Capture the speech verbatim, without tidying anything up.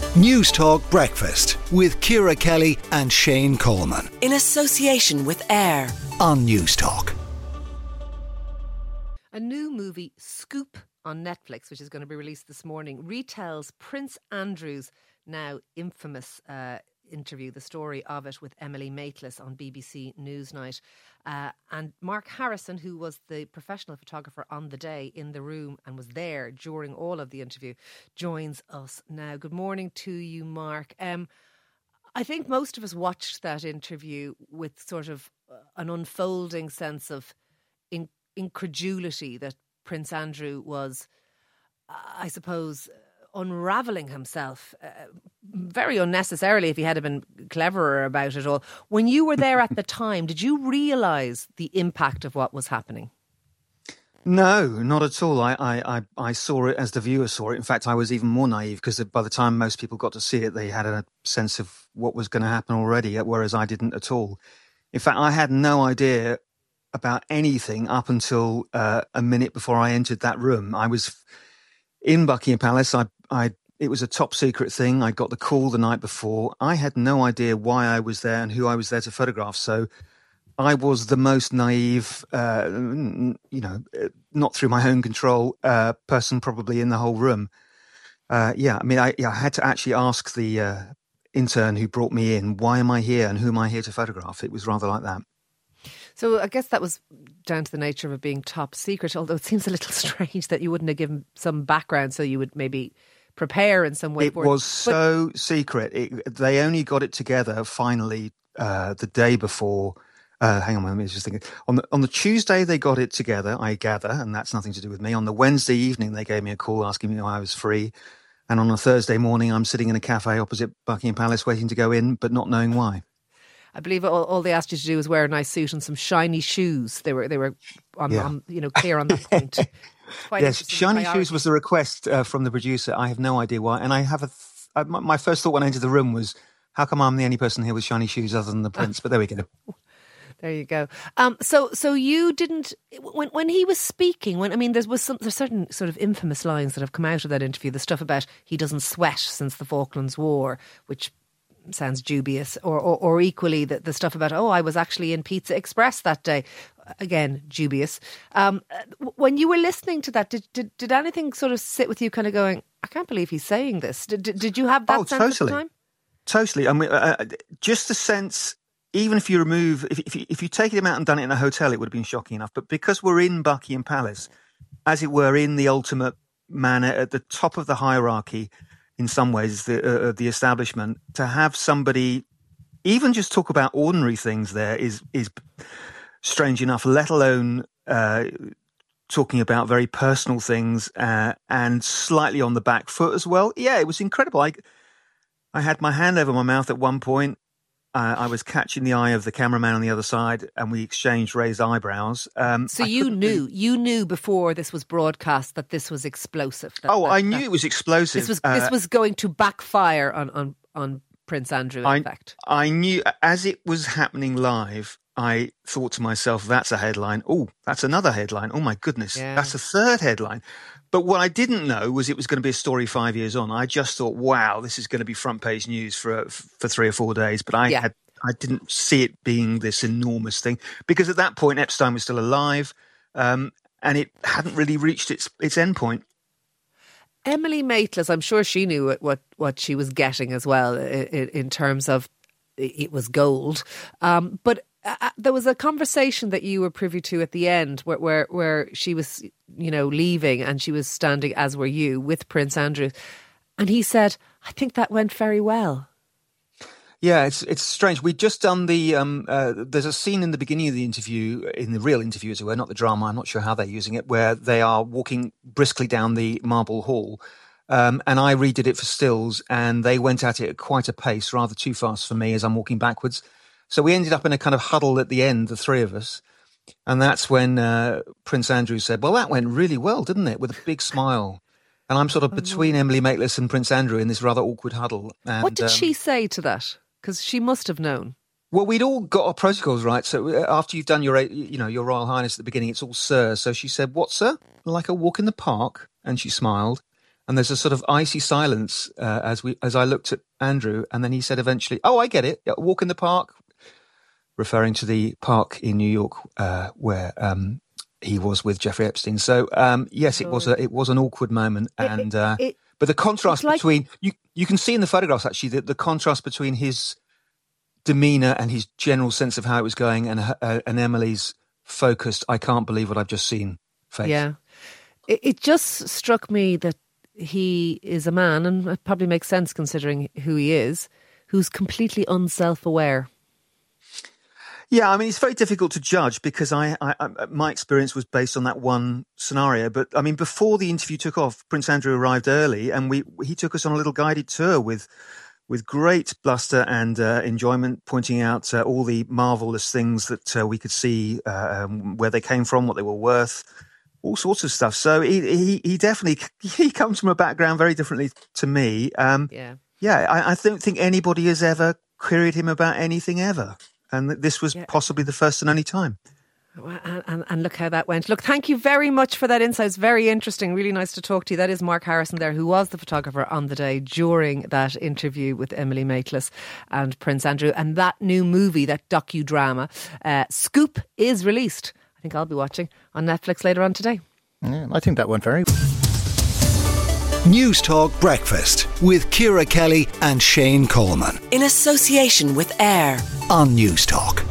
News Talk Breakfast with Ciara Kelly and Shane Coleman. In association with AIR on News Talk. A new movie, Scoop, on Netflix, which is going to be released this morning, retells Prince Andrew's now infamous uh, interview, the story of it, with Emily Maitlis on B B C Newsnight. Uh, and Mark Harrison, who was the professional photographer on the day in the room and was there during all of the interview, joins us now. Good morning to you, Mark. Um, I think most of us watched that interview with sort of an unfolding sense of in- incredulity that Prince Andrew was, I suppose, unravelling himself uh, very unnecessarily if he had been cleverer about it all. When you were there at the time, did you realise the impact of what was happening? No, not at all. I, I, I, I saw it as the viewer saw it. In fact, I was even more naive because by the time most people got to see it, they had a sense of what was going to happen already, whereas I didn't at all. In fact, I had no idea about anything up until uh, a minute before I entered that room. I was in Buckingham Palace. I, I, it was a top secret thing. I got the call the night before. I had no idea why I was there and who I was there to photograph. So I was the most naive, uh, you know, not through my own control, uh, person probably in the whole room. Uh, yeah, I mean, I, yeah, I had to actually ask the uh, intern who brought me in, why am I here and who am I here to photograph? It was rather like that. So I guess that was down to the nature of it being top secret, although it seems a little strange that you wouldn't have given some background so you would maybe prepare in some way it for it. Was so but- secret. It, they only got it together finally uh, the day before. Uh, hang on, let me just think. On the, on the Tuesday, they got it together, I gather, and that's nothing to do with me. On the Wednesday evening, they gave me a call asking me if I was free. And on a Thursday morning, I'm sitting in a cafe opposite Buckingham Palace waiting to go in, but not knowing why. I believe all, all they asked you to do was wear a nice suit and some shiny shoes. They were, they were, on, yeah. on, you know, clear on that point. Yes, shiny priority. Shoes was the request uh, from the producer. I have no idea why, and I have a. Th- uh, my, my first thought when I entered the room was, "How come I'm the only person here with shiny shoes other than the prince?" But there we go. There you go. Um, so, so you didn't when when he was speaking. When I mean, there was some there's certain sort of infamous lines that have come out of that interview. The stuff about he doesn't sweat since the Falklands War, which sounds dubious, or, or, or equally the, the stuff about, oh, I was actually in Pizza Express that day. Again, dubious. Um, when you were listening to that, did, did did anything sort of sit with you kind of going, I can't believe he's saying this? Did, did, did you have that oh, sense totally. at the time? Totally. I mean, uh, just the sense, even if you remove, if, if, you, if you taken him out and done it in a hotel, it would have been shocking enough. But because we're in Buckingham Palace, as it were, in the ultimate manner, at the top of the hierarchy, in some ways, the uh, the establishment, to have somebody even just talk about ordinary things there is is strange enough, let alone uh, talking about very personal things uh, and slightly on the back foot as well. Yeah, it was incredible. I, I had my hand over my mouth at one point. Uh, I was catching the eye of the cameraman on the other side, and we exchanged raised eyebrows. Um, so I you knew, be... you knew before this was broadcast that this was explosive. That, oh, that, I knew that, it was explosive. This was uh, this was going to backfire on on, on Prince Andrew. In I, fact, I knew as it was happening live. I thought to myself, "That's a headline. Oh, that's another headline. Oh my goodness, yeah. That's a third headline." But what I didn't know was it was going to be a story five years on. I just thought, "Wow, this is going to be front page news for for three or four days." But I yeah. had. I didn't see it being this enormous thing because at that point Epstein was still alive, um, and it hadn't really reached its its end point. Emily Maitlis, I'm sure she knew what what, what she was getting as well in, in terms of it was gold. Um, but uh, there was a conversation that you were privy to at the end where, where where she was, you know, leaving and she was standing, as were you, with Prince Andrew, and he said, "I think that went very well." Yeah, it's it's strange. We'd just done the, um, uh, there's a scene in the beginning of the interview, in the real interview as it were, not the drama, I'm not sure how they're using it, where they are walking briskly down the marble hall. Um, and I redid it for stills, and they went at it at quite a pace, rather too fast for me as I'm walking backwards. So we ended up in a kind of huddle at the end, the three of us. And that's when uh, Prince Andrew said, "Well, that went really well, didn't it?" with a big smile. And I'm sort of between oh, Emily Maitlis and Prince Andrew in this rather awkward huddle. And, what did um, she say to that? Because she must have known. Well, we'd all got our protocols right. So after you've done your, you know, your Royal Highness at the beginning, it's all sir. So she said, "What, sir? Like a walk in the park?" And she smiled. And there's a sort of icy silence uh, as we as I looked at Andrew, and then he said eventually, "Oh, I get it. Walk in the park," referring to the park in New York uh, where um, he was with Jeffrey Epstein. So um, yes, it was a it was an awkward moment, and uh, it, it, but the contrast like... between you you can see in the photographs actually that the contrast between his demeanour and his general sense of how it was going, and uh, and Emily's focused, "I can't believe what I've just seen" face. Yeah, it, it just struck me that he is a man, and it probably makes sense considering who he is, who's completely unself-aware. Yeah, I mean, it's very difficult to judge because I, I, I, my experience was based on that one scenario. But I mean, before the interview took off, Prince Andrew arrived early, and we he took us on a little guided tour with with great bluster and uh, enjoyment, pointing out uh, all the marvelous things that uh, we could see, uh, um, where they came from, what they were worth. All sorts of stuff. So he, he he definitely he comes from a background very differently to me. Um, yeah, yeah. I, I don't think anybody has ever queried him about anything ever, and this was yeah. possibly the first and only time. And, and, and look how that went. Look, thank you very much for that insight. It's very interesting. Really nice to talk to you. That is Mark Harrison there, who was the photographer on the day during that interview with Emily Maitlis and Prince Andrew. And that new movie, that docudrama, uh, Scoop, is released. I think I'll be watching on Netflix later on today. Yeah, I think that went very well. News Talk Breakfast with Ciara Kelly and Shane Coleman. In association with AIR on News Talk.